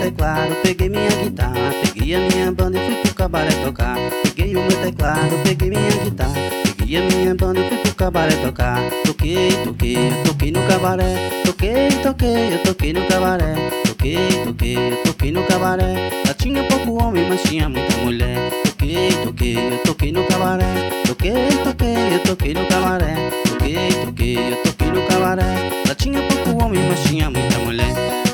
teclado, peguei minha guitarra, peguei a minha banda e fui pro cabaré tocar. Peguei o meu teclado, peguei minha guitarra, peguei a minha banda e fui pro cabaré tocar. Toquei, toquei, eu toquei no cabaré. Toquei, toquei, eu toquei no cabaré. Toquei, toquei, eu toquei no cabaré. Lá tinha pouco homem, mas tinha muita mulher. Toquei, toquei, eu toquei no cabaré. Toquei, toquei, eu toquei no cabaré. Toquei, toquei, eu toquei no cabaré. Lá tinha pouco homem, mas tinha muita mulher.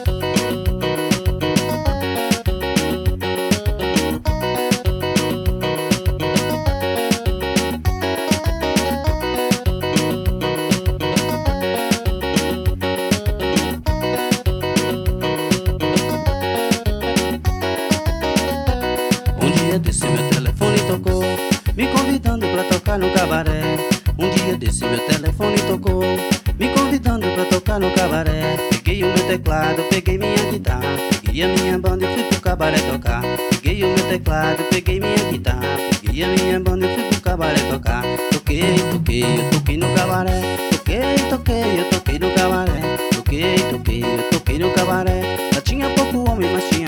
Um dia desse meu telefone tocou, me convidando pra tocar no cabaré. Um dia desse meu telefone tocou, me convidando pra tocar no cabaré. Peguei o meu teclado, peguei minha guitarra, peguei a minha banda e fui pro cabaré tocar. Peguei o meu teclado, peguei minha guitarra, peguei a minha banda e fui pro cabaré tocar. Toquei, toquei, eu toquei no cabaré. Toquei, toquei, eu toquei no cabaré. Toquei, toquei, eu toquei no cabaré. Lá tinha pouco homem, mas tinha